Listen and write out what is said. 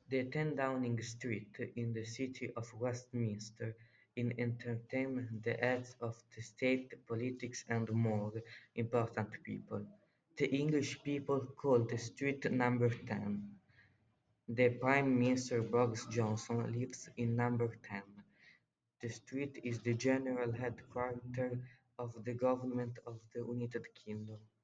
The 10 Downing Street in the city of Westminster in entertainment the heads of the state, politics and more important people. The English people call the street number 10. The Prime Minister Boris Johnson lives in number 10. The street is the general headquarters of the government of the United Kingdom.